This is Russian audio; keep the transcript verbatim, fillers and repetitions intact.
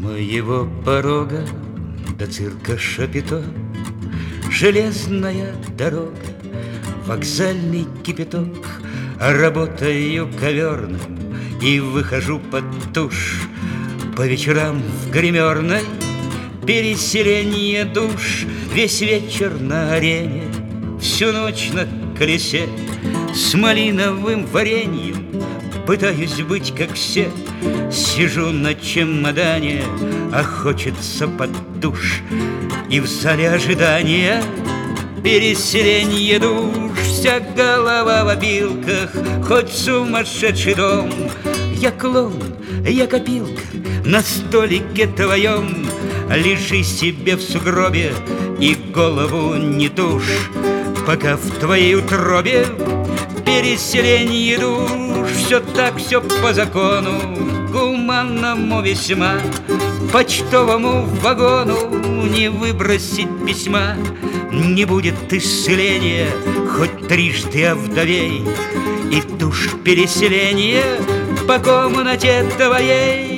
моего порога до цирка Шапито железная дорога, вокзальный кипяток. Работаю коверным и выхожу под тушь. По вечерам в гримерной переселение душ. Весь вечер на арене, всю ночь на колесе. С малиновым вареньем пытаюсь быть как все. Сижу на чемодане, а хочется под душ. И в зале ожидания переселение душ. Вся голова в опилках, хоть сумасшедший дом. Я клоун, я копилка на столике твоем. Лежи себе в сугробе и голову не тушь, пока в твоей утробе переселение душ. Все так, все по закону, гуманному весьма. Почтовому вагону не выбросить письма. Не будет исцеления, хоть трижды овдовей, и душ переселения по комнате твоей.